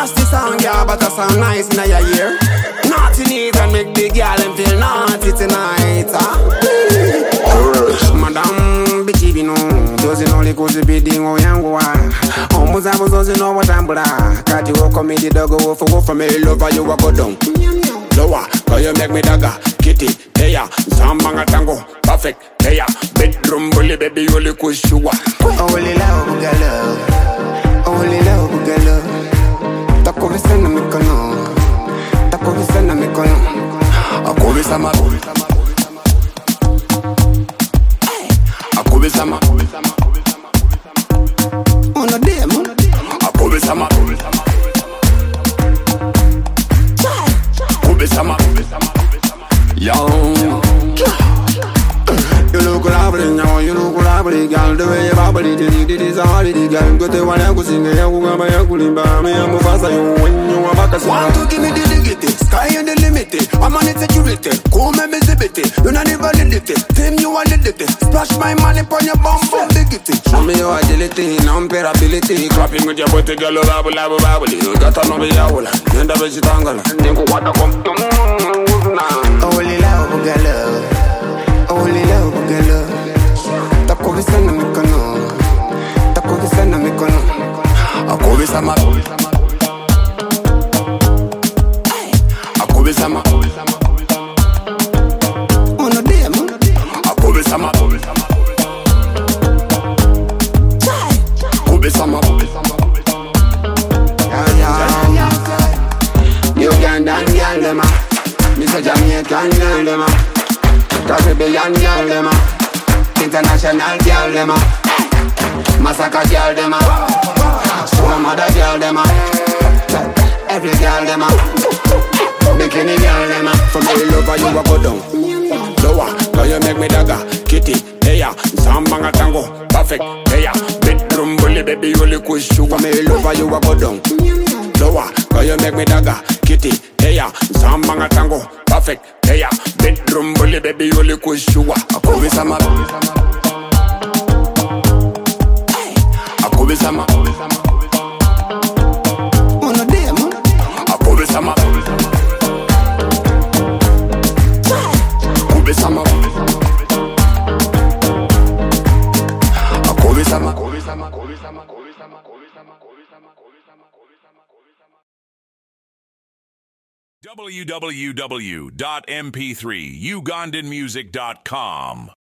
Nasty song, yeah, but I sound nice in your ear. Naughty need and make the girl them feel naughty tonight, Madam, bitchy, you know, doesn't only go to be ding or young one. Almost I was doesn't know what I'm bra. Got you walk on me, the dog go for me, love you walk down. Lower, cause you make me dagger, kitty, hey Zambanga tango, perfect, hey bedroom bully, baby, you only cool sugar. Only love, only love, tako visana mikono, tako visana mikono. Akobe sama, akobe sama, on a demo, akobe sama, akobe sama, young. You look lovely now, you look lovely, girl. The way you bubble it is all it is, girl. Go to one I go sing, I go by a cooling bar. Me, I'm a faster, you when you are back as well. Want to give me the dignity, sky and the limit. I'm on it security, come and visit it. You not even limit it, team you are limit. Splash my money upon your bum, dignity. Show me your agility, non-perability. Clapping with your booty, girl, babble, babble, babble. You got to know me, I will. Then the visit angle. Then go what the come. Only love, only love, tako visana mikono, tako visana mikono. Akobe sama, akobe sama, on a demo, akobe sama, akobe sama. Ugandan girl dem Mr. Jamaican girl dem Caribbean girl dem International girl dem Massacre girl dem Some other girl dem Every girl dem Bikini girl dem From me lover you a go down Lower, cause you make me dagger Kitty, hey ya Zambanga tango, perfect, hey ya Bedroom bully baby you only cool sugar From me lover you a go down Lower, cause you make me dagger Kitty, hey ya Zambanga tango, perfect, hey ya Bedroom bully baby you only cool sugar Akobe sama Akobe sama on a demo, Akobe sama Akobe sama Akobe sama www.mp3ugandanmusic.com